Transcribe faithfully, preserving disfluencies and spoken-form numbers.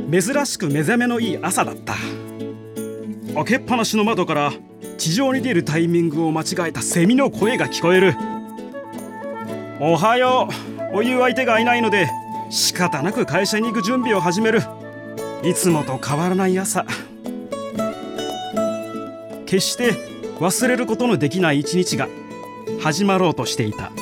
珍しく目覚めのいい朝だった。開けっぱなしの窓から地上に出るタイミングを間違えたセミの声が聞こえる。おはようという相手がいないので仕方なく会社に行く準備を始める。いつもと変わらない朝。決して忘れることのできない一日が始まろうとしていた。